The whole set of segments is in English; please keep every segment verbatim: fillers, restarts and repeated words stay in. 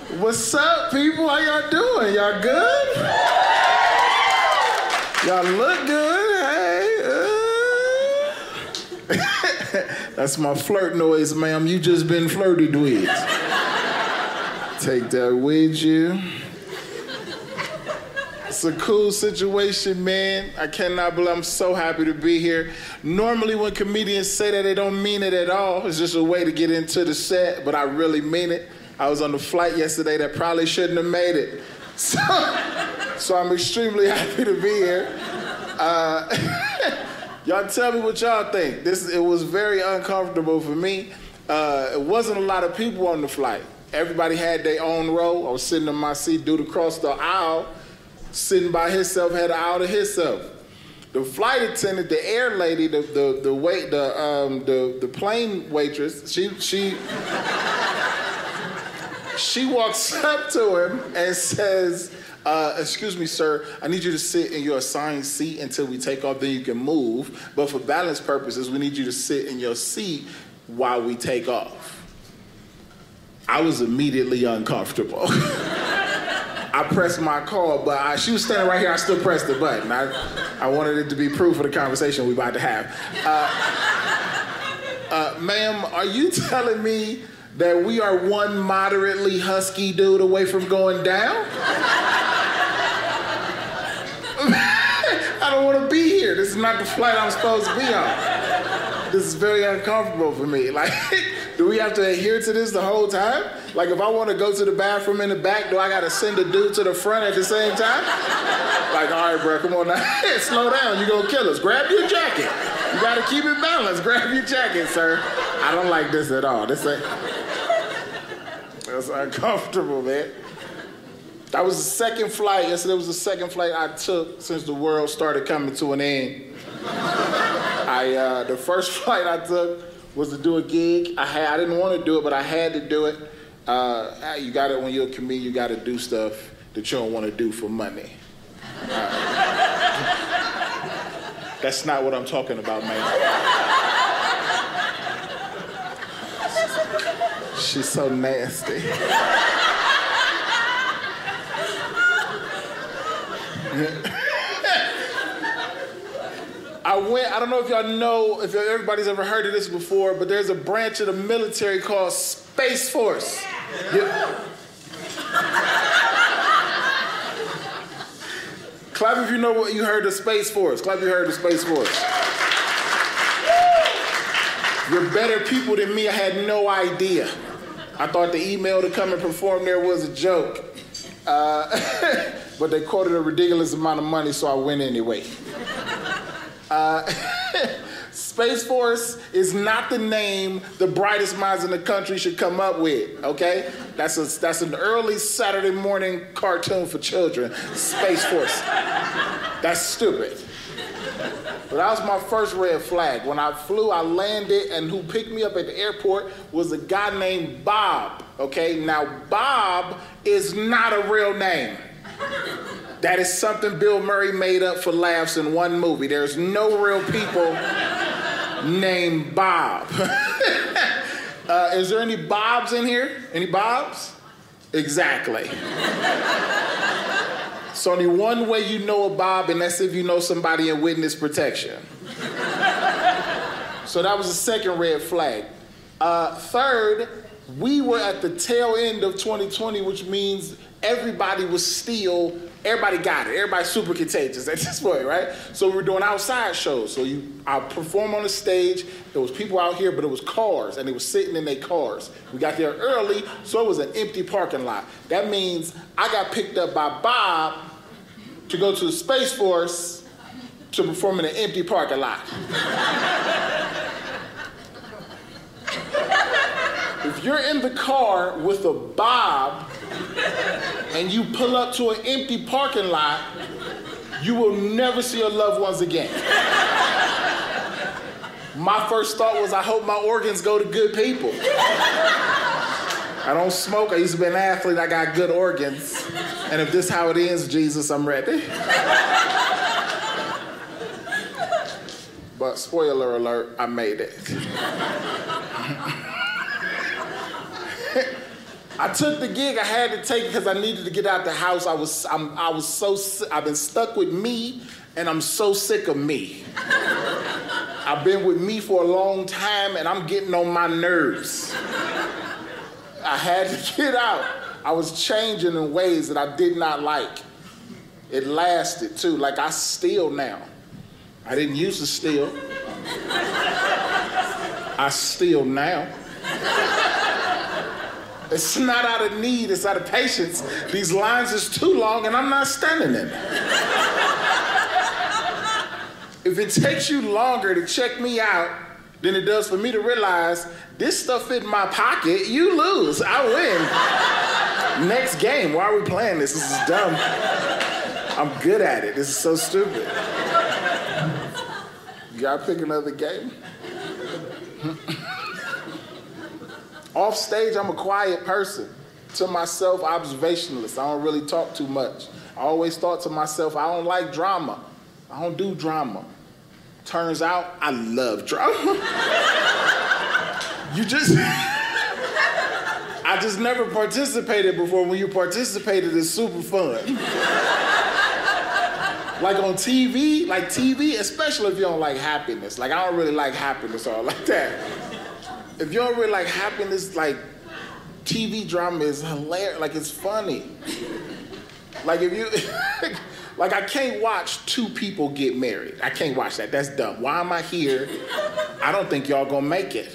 What's up, people? How y'all doing? Y'all good? Y'all look good. Hey. Uh. That's my flirt noise, ma'am. You just been flirted with. Take that with you. It's a cool situation, man. I cannot believe I'm so happy to be here. Normally when comedians say that, they don't mean it at all. It's just a way to get into the set, but I really mean it. I was on the flight yesterday that probably shouldn't have made it. So, so I'm extremely happy to be here. Uh, y'all tell me what y'all think. This It was very uncomfortable for me. Uh, it wasn't a lot of people on the flight. Everybody had their own row. I was sitting in my seat, dude across the aisle, sitting by himself, had an aisle to himself. The flight attendant, the air lady, the the the wait, the um the the plane waitress, she she she walks up to him and says, uh, "Excuse me, sir, I need you to sit in your assigned seat until we take off. Then you can move. But for balance purposes, we need you to sit in your seat while we take off." I was immediately uncomfortable. I pressed my call, but I, she was standing right here. I still pressed the button. I, I wanted it to be proof of the conversation we're about to have. Uh, uh, ma'am, are you telling me that we are one moderately husky dude away from going down? I don't want to be here. This is not the flight I'm supposed to be on. This is very uncomfortable for me. Like, do we have to adhere to this the whole time? Like, if I want to go to the bathroom in the back, do I got to send a dude to the front at the same time? Like, all right, bro, come on now. Slow down. You're going to kill us. Grab your jacket. You got to keep it balanced. Grab your jacket, sir. I don't like this at all. This ain't... That's uncomfortable, man. That was the second flight. Yesterday was the second flight I took since the world started coming to an end. I uh, the first flight I took was to do a gig. I had I didn't want to do it, but I had to do it. Uh, you got it when you're a comedian. You got to do stuff that you don't want to do for money. Uh, that's not what I'm talking about, man. She's so nasty. I went, I don't know if y'all know, if everybody's ever heard of this before, but there's a branch of the military called Space Force. Yeah. Clap if you know what you heard of Space Force. Clap if you heard of Space Force. You're better people than me. I had no idea. I thought the email to come and perform there was a joke. Uh, but they quoted a ridiculous amount of money, so I went anyway. Uh, Space Force is not the name the brightest minds in the country should come up with, okay? That's a, that's an early Saturday morning cartoon for children, Space Force. That's stupid. But that was my first red flag. When I flew, I landed, and who picked me up at the airport was a guy named Bob, okay? Now, Bob is not a real name. That is something Bill Murray made up for laughs in one movie. There's no real people named Bob. uh, is there any Bobs in here? Any Bobs? Exactly. It's only one way you know a Bob, and that's if you know somebody in witness protection. So that was the second red flag. Uh, third, we were at the tail end of twenty twenty, which means everybody was still, everybody got it. Everybody's super contagious at this point, right? So we were doing outside shows. So you, I perform on the stage. There was people out here, but it was cars, and they were sitting in their cars. We got there early, so it was an empty parking lot. That means I got picked up by Bob to go to the Space Force to perform in an empty parking lot. If you're in the car with a Bob and you pull up to an empty parking lot, you will never see your loved ones again. My first thought was, I hope my organs go to good people. I don't smoke. I used to be an athlete. I got good organs. And if this is how it ends, Jesus, I'm ready. But spoiler alert, I made it. I took the gig. I had to take it because I needed to get out the house. I was, I'm, I was so, I've been stuck with me, and I'm so sick of me. I've been with me for a long time, and I'm getting on my nerves. I had to get out. I was changing in ways that I did not like. It lasted, too. Like, I steal now. I didn't used to steal. I steal now. It's not out of need, it's out of patience. These lines is too long and I'm not standing in them. If it takes you longer to check me out than it does for me to realize this stuff fit in my pocket, you lose, I win. Next game, why are we playing this? This is dumb. I'm good at it, this is so stupid. You gotta pick another game. Off stage, I'm a quiet person. To myself, observationalist. I don't really talk too much. I always thought to myself, I don't like drama. I don't do drama. Turns out, I love drama. You just, I just never participated before. When you participated, it's super fun. Like on T V, like T V, especially if you don't like happiness. Like I don't really like happiness or like that. If you don't really like happiness, like T V drama is hilarious, like it's funny. Like if you, like I can't watch two people get married. I can't watch that, that's dumb. Why am I here? I don't think y'all gonna make it.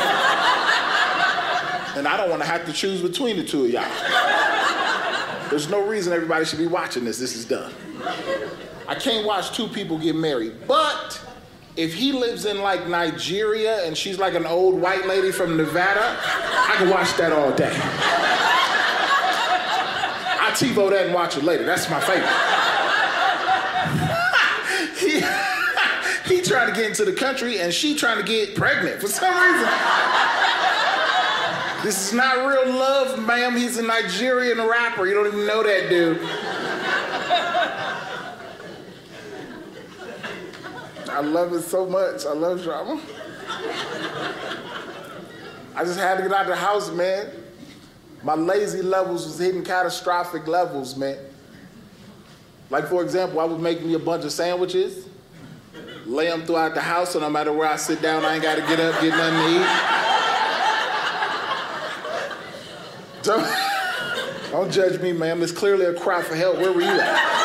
And I don't wanna have to choose between the two of y'all. There's no reason everybody should be watching this, this is dumb. I can't watch two people get married, but if he lives in like Nigeria and she's like an old white lady from Nevada, I can watch that all day. I TiVo that and watch it later. That's my favorite. he, he trying to get into the country and she trying to get pregnant for some reason. This is not real love, ma'am. He's a Nigerian rapper. You don't even know that dude. I love it so much. I love drama. I just had to get out of the house, man. My lazy levels was hitting catastrophic levels, man. Like, for example, I was making me a bunch of sandwiches, lay them throughout the house, so no matter where I sit down, I ain't got to get up, get nothing to eat. Don't, don't judge me, ma'am. It's clearly a cry for help. Where were you at?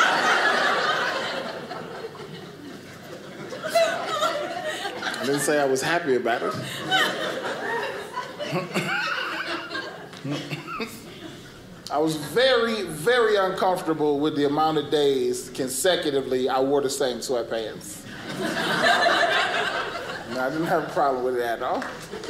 I didn't say I was happy about it. I was very, very uncomfortable with the amount of days consecutively I wore the same sweatpants. No, I didn't have a problem with it at all.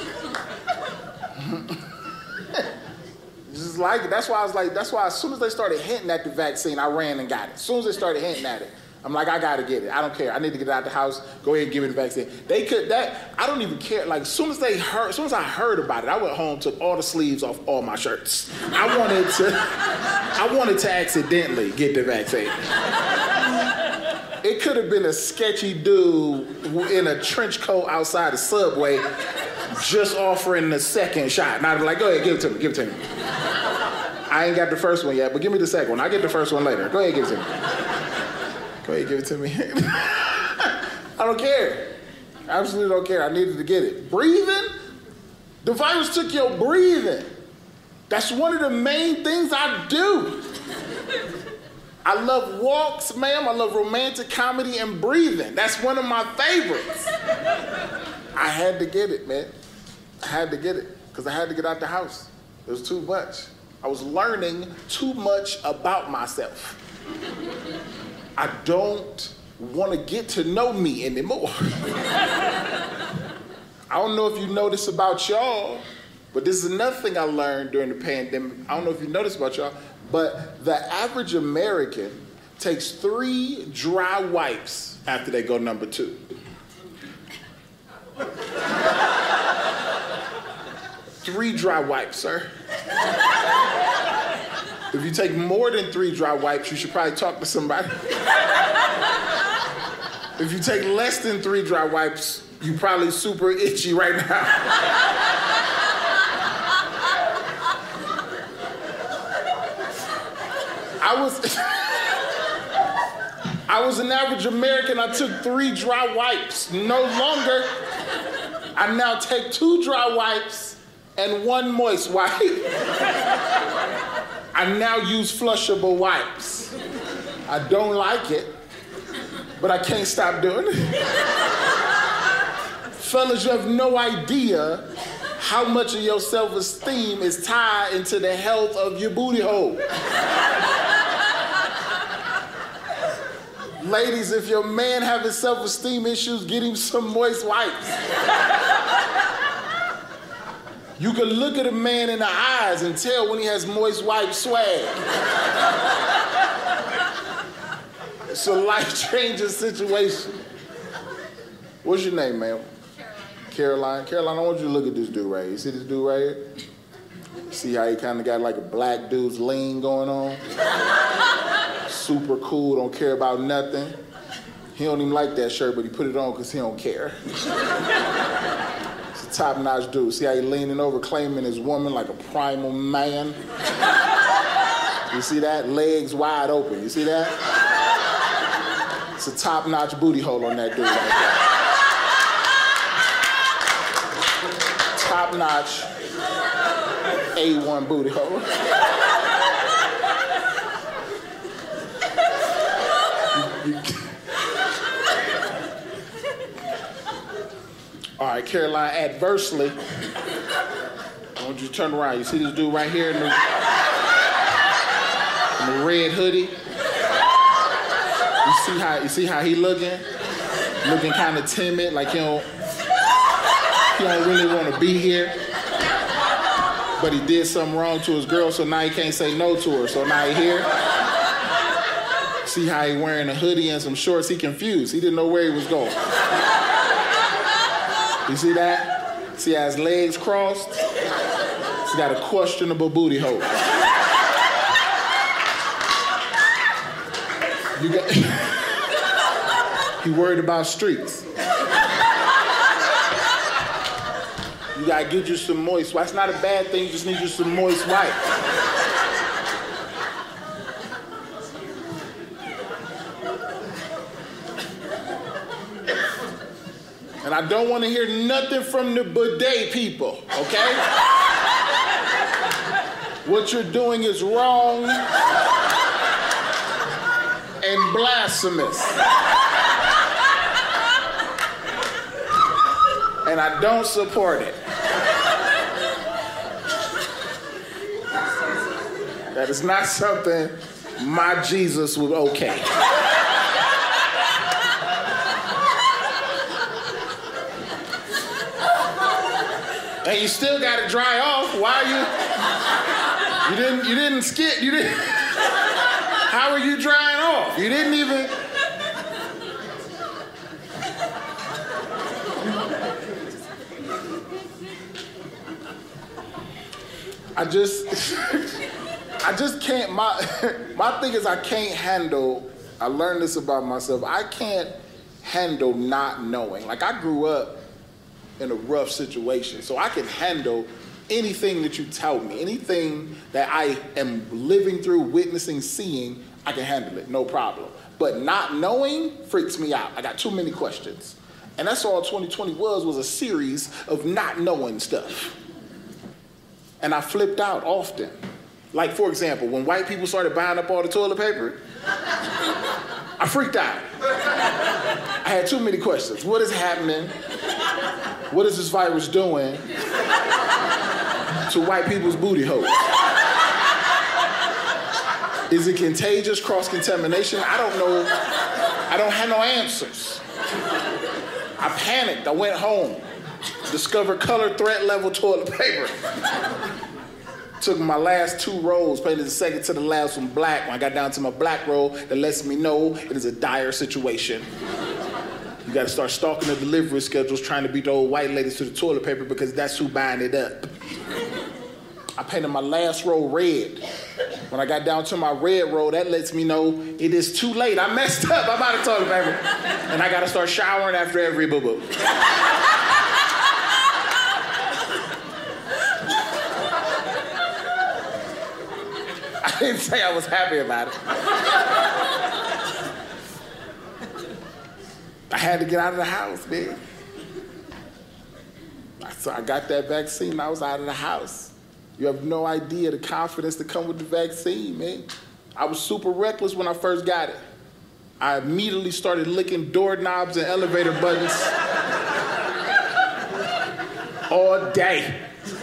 Just like it. That's why I was like, that's why as soon as they started hinting at the vaccine, I ran and got it. As soon as they started hinting at it, I'm like, I gotta get it. I don't care. I need to get out the house. Go ahead and give me the vaccine. They could, that, I don't even care. Like, as soon as they heard, as soon as I heard about it, I went home, took all the sleeves off all my shirts. I wanted to, I wanted to accidentally get the vaccine. It could have been a sketchy dude in a trench coat outside the subway just offering the second shot. And I'd be like, go ahead, give it to me, give it to me. I ain't got the first one yet, but give me the second one. I'll get the first one later. Go ahead, give it to me. Go ahead, give it to me. I don't care. I absolutely don't care. I needed to get it. Breathing? The virus took your breathing. That's one of the main things I do. I love walks, ma'am. I love romantic comedy and breathing. That's one of my favorites. I had to get it, man. I had to get it because I had to get out the house. It was too much. I was learning too much about myself. I don't want to get to know me anymore. I don't know if you know this about y'all, but this is another thing I learned during the pandemic. I don't know if you know this about y'all, but the average American takes three dry wipes after they go number two. Three dry wipes, sir. If you take more than three dry wipes, you should probably talk to somebody. If you take less than three dry wipes, you probably super itchy right now. I was, I was an average American. I took three dry wipes. No longer, I now take two dry wipes and one moist wipe. I now use flushable wipes. I don't like it, but I can't stop doing it. Fellas, you have no idea how much of your self-esteem is tied into the health of your booty hole. Ladies, if your man having self-esteem issues, get him some moist wipes. You can look at a man in the eyes and tell when he has moist wipe swag. It's a life-changing situation. What's your name, ma'am? Caroline. Caroline, I want you to look at this dude right here. You see this dude right here? See how he kind of got like a black dude's lean going on? Super cool, don't care about nothing. He don't even like that shirt, but he put it on because he don't care. It's a top-notch dude. See how he leaning over, claiming his woman like a primal man? You see that? Legs wide open. You see that? It's a top-notch booty hole on that dude right there. Top-notch A one booty hole. you, you... All right, Caroline, adversely, I want you to turn around. You see this dude right here in the, in the red hoodie? You see how you see how he looking? Looking kind of timid, like he don't he don't really want to be here. But he did something wrong to his girl, so now he can't say no to her. So now he here. See how he wearing a hoodie and some shorts? He confused. He didn't know where he was going. You see that? See how his legs crossed? He's got a questionable booty hole. You got. He worried about streaks. You gotta get you some moist wipes. It's not a bad thing, you just need you some moist wipes. And I don't want to hear nothing from the bidet people, okay? What you're doing is wrong and blasphemous. And I don't support it. That is not something my Jesus would okay. And you still got to dry off. Why you? You didn't. You didn't skip. You didn't. How are you drying off? You didn't even. I just. I just can't. My my thing is I can't handle. I learned this about myself. I can't handle not knowing. Like I grew up in a rough situation. So I can handle anything that you tell me, anything that I am living through, witnessing, seeing, I can handle it, no problem. But not knowing freaks me out. I got too many questions. And that's all twenty twenty was, was a series of not knowing stuff. And I flipped out often. Like, for example, when white people started buying up all the toilet paper, I freaked out. I had too many questions. What is happening? What is this virus doing to white people's booty holes? Is it contagious, cross-contamination? I don't know. I don't have no answers. I panicked. I went home. Discovered color threat level toilet paper. Took my last two rolls, painted the second to the last one black. When I got down to my black roll, that lets me know it is a dire situation. You gotta start stalking the delivery schedules, trying to beat the old white ladies to the toilet paper because that's who buying it up. I painted my last roll red. When I got down to my red roll, that lets me know it is too late. I messed up, I'm out of toilet paper. And I gotta start showering after every boo-boo. I didn't say I was happy about it. I had to get out of the house, man. So I got that vaccine, I was out of the house. You have no idea the confidence that comes with the vaccine, man. I was super reckless when I first got it. I immediately started licking doorknobs and elevator buttons all day.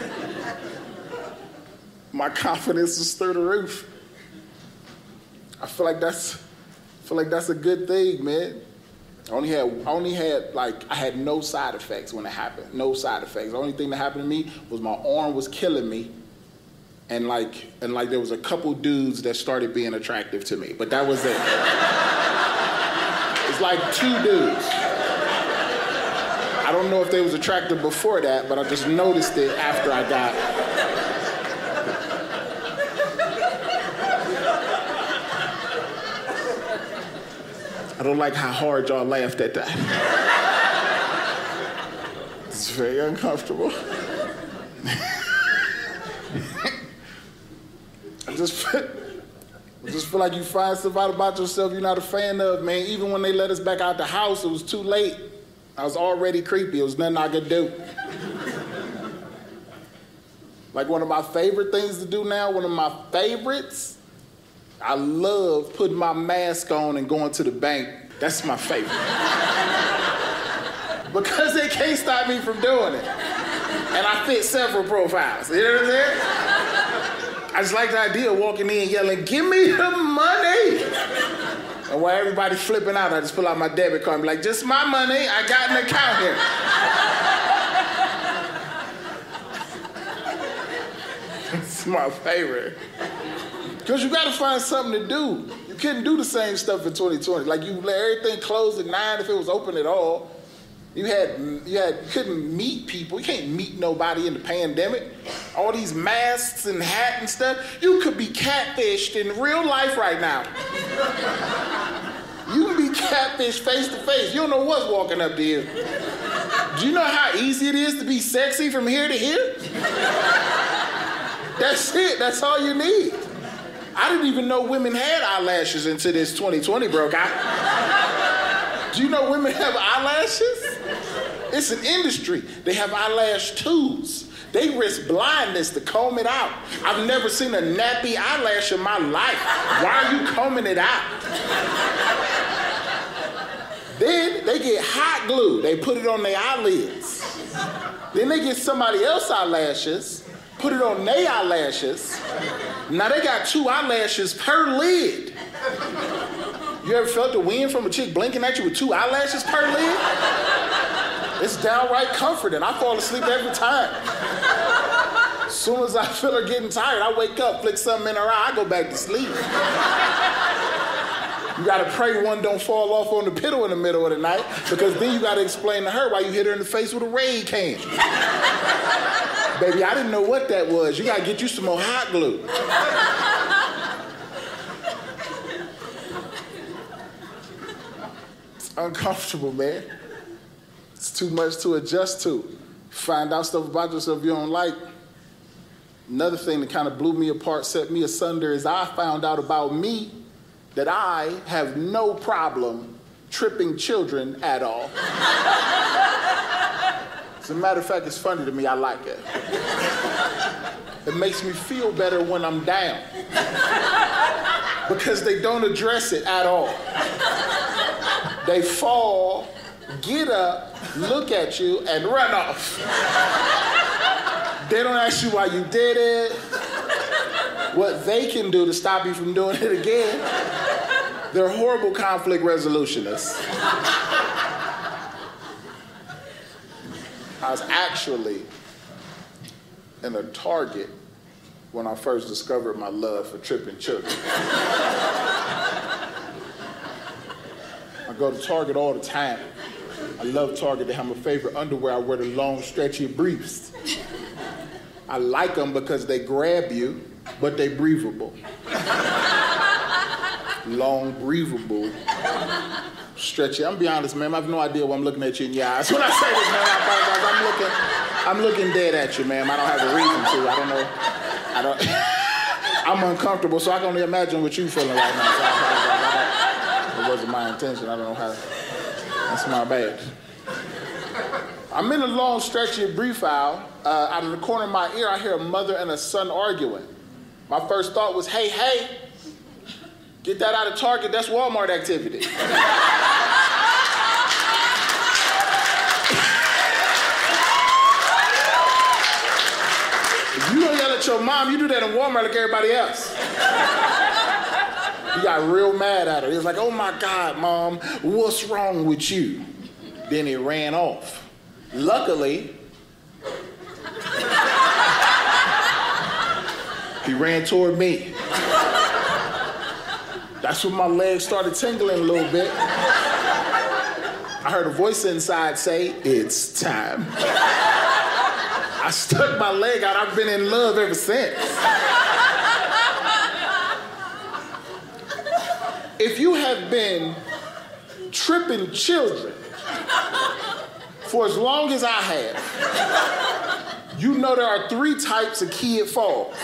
My confidence was through the roof. I feel like that's, I feel like that's a good thing, man. I only had, I only had like, I had no side effects when it happened. No side effects. The only thing that happened to me was my arm was killing me, and like, and like there was a couple dudes that started being attractive to me, but that was it. It's like two dudes. I don't know if they was attractive before that, but I just noticed it after I got. I don't like how hard y'all laughed at that. It's very uncomfortable. I just feel, I just feel like you find stuff out about yourself you're not a fan of, man. Even when they let us back out the house, it was too late. I was already creepy. It was nothing I could do. Like one of my favorite things to do now, one of my favorites, I love putting my mask on and going to the bank. That's my favorite. Because they can't stop me from doing it. And I fit several profiles. You know what I'm saying? I just like the idea of walking in yelling, "Give me the money!" And while everybody's flipping out, I just pull out my debit card and be like, "Just my money, I got an account here." It's my favorite. Because you gotta find something to do. You couldn't do the same stuff in twenty twenty. Like you let everything close at nine if it was open at all. You had, you had, you couldn't meet people. You can't meet nobody in the pandemic. All these masks and hat and stuff. You could be catfished in real life right now. You can be catfished face to face. You don't know what's walking up to you. Do you know how easy it is to be sexy from here to here? That's it. That's all you need. I didn't even know women had eyelashes until this twenty twenty broke out. Do you know women have eyelashes? It's an industry. They have eyelash tubes. They risk blindness to comb it out. I've never seen a nappy eyelash in my life. Why are you combing it out? Then they get hot glue. They put it on their eyelids. Then they get somebody else's eyelashes, put it on their eyelashes. Now they got two eyelashes per lid. You ever felt the wind from a chick blinking at you with two eyelashes per lid? It's downright comforting. I fall asleep every time. As soon as I feel her getting tired, I wake up, flick something in her eye, I go back to sleep. You gotta pray one don't fall off on the pillow in the middle of the night, because then you gotta explain to her why you hit her in the face with a Raid can. Baby, I didn't know what that was. You gotta get you some more hot glue. It's uncomfortable, man. It's too much to adjust to. Find out stuff about yourself you don't like. Another thing that kind of blew me apart, set me asunder, is I found out about me that I have no problem tripping children at all. As a matter of fact, it's funny to me, I like it. It makes me feel better when I'm down. Because they don't address it at all. They fall, get up, look at you, and run off. They don't ask you why you did it, what they can do to stop you from doing it again. They're horrible conflict resolutionists. I was actually in a Target when I first discovered my love for tripping children. I go to Target all the time. I love Target. They have my favorite underwear. I wear the long, stretchy briefs. I like them because they grab you, but they breathable. Long, breathable, stretchy. I'm gonna be honest, ma'am, I have no idea why I'm looking at you in your eyes. When I say this, ma'am, I apologize. I'm looking, I'm looking dead at you, ma'am. I don't have a reason to. I don't know. I don't. I'm uncomfortable, so I can only imagine what you feeling right now. So I, it wasn't my intention. I don't know how. That's my bad. I'm in a long, stretchy brief aisle. Uh, out of the corner of my ear, I hear a mother and a son arguing. My first thought was, hey, hey, get that out of Target. That's Walmart activity. If you don't yell at your mom, you do that in Walmart like everybody else. He got real mad at her. He was like, oh my God, Mom, what's wrong with you? Then he ran off. Luckily, he ran toward me. That's when my legs started tingling a little bit. I heard a voice inside say, it's time. I stuck my leg out. I've been in love ever since. If you have been tripping children for as long as I have, you know there are three types of kid falls.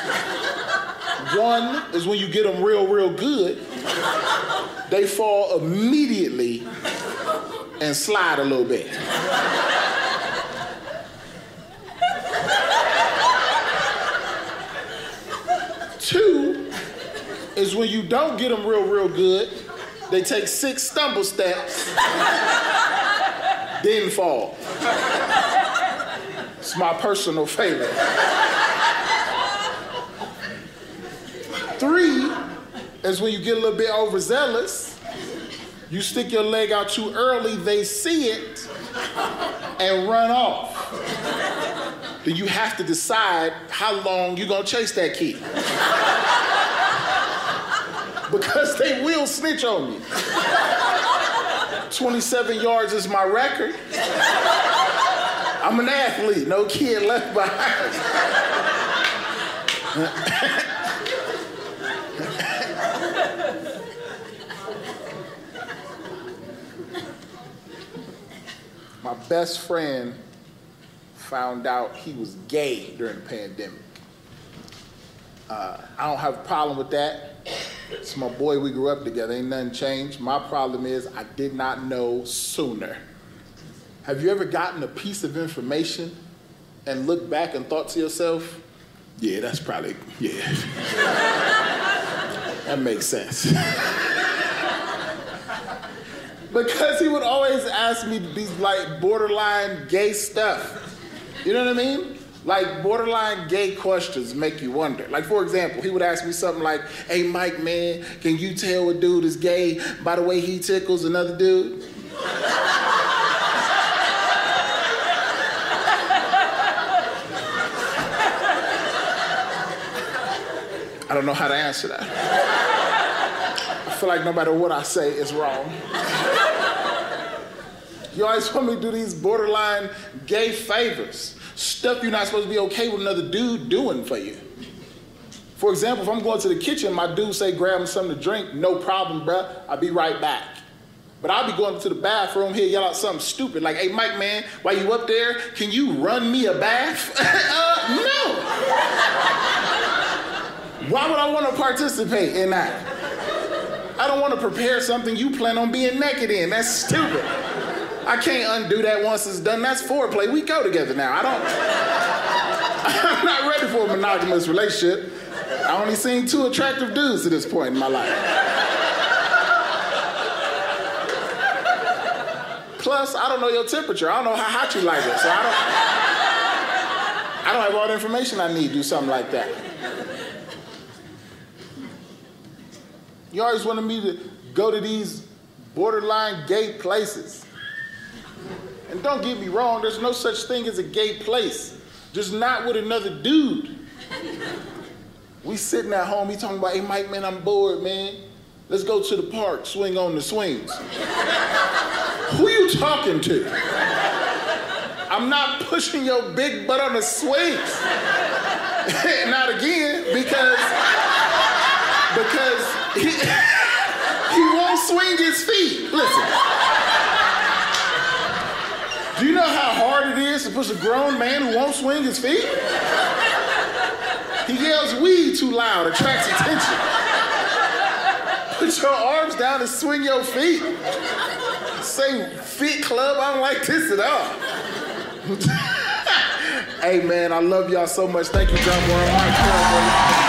One is when you get them real, real good. They fall immediately and slide a little bit. Two is when you don't get them real, real good. They take six stumble steps, then fall. It's my personal favorite. Three is when you get a little bit overzealous. You stick your leg out too early, they see it, and run off. Then you have to decide how long you're gonna chase that kid. Because they will snitch on you. twenty-seven yards is my record. I'm an athlete, no kid left behind. My best friend found out he was gay during the pandemic. Uh, I don't have a problem with that. It's my boy, we grew up together, ain't nothing changed. My problem is I did not know sooner. Have you ever gotten a piece of information and looked back and thought to yourself, yeah, that's probably, yeah. That makes sense. Because he would always ask me these like borderline gay stuff. You know what I mean? Like borderline gay questions make you wonder. Like for example, he would ask me something like, hey Mike, man, can you tell a dude is gay by the way he tickles another dude? I don't know how to answer that. I feel like no matter what I say, it's wrong. You always want me to do these borderline gay favors. Stuff you're not supposed to be okay with another dude doing for you. For example, if I'm going to the kitchen, my dude say, grab him something to drink, no problem, bruh, I'll be right back. But I'll be going to the bathroom, he'll yell out something stupid, like, hey, Mike, man, while you up there, can you run me a bath? uh, no. Why would I want to participate in that? I don't want to prepare something you plan on being naked in. That's stupid. I can't undo that once it's done. That's foreplay. We go together now. I don't... I'm not ready for a monogamous relationship. I only seen two attractive dudes at this point in my life. Plus, I don't know your temperature. I don't know how hot you like it, so I don't... I don't have all the information I need to do something like that. You always wanted me to go to these borderline gay places. And don't get me wrong, there's no such thing as a gay place. Just not with another dude. We sitting at home, he talking about, hey Mike, man, I'm bored, man. Let's go to the park, swing on the swings. Who you talking to? I'm not pushing your big butt on the swings. Not again, because, because he, he won't swing his feet. Listen. Do you know how hard it is to push a grown man who won't swing his feet? He yells weed too loud, attracts attention. Put your arms down and swing your feet. Say fit club, I don't like this at all. Hey man, I love y'all so much. Thank you, John Moore.